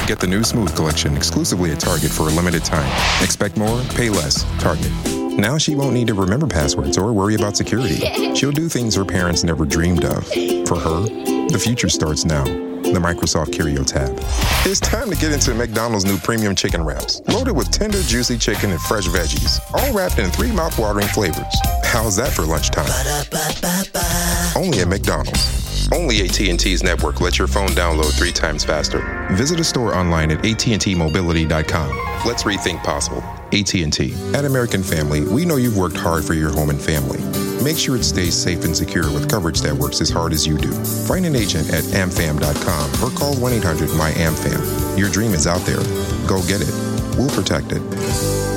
Get the new Smooth collection exclusively at Target for a limited time. Expect more, pay less. Target. Now she won't need to remember passwords or worry about security. She'll do things her parents never dreamed of. For her, the future starts now. The Microsoft Curio tab. It's time to get into McDonald's new premium chicken wraps, loaded with tender, juicy chicken and fresh veggies, all wrapped in 3 mouth-watering flavors. How's that for lunchtime? Ba-da-ba-ba-ba. Only at McDonald's. Only AT&T's network lets your phone download 3 times faster. Visit a store online at AT&Tmobility.com. Let's rethink possible. AT&T. At American Family, we know you've worked hard for your home and family. Make sure it stays safe and secure with coverage that works as hard as you do. Find an agent at amfam.com or call 1-800-MY-AMFAM. Your dream is out there. Go get it. We'll protect it.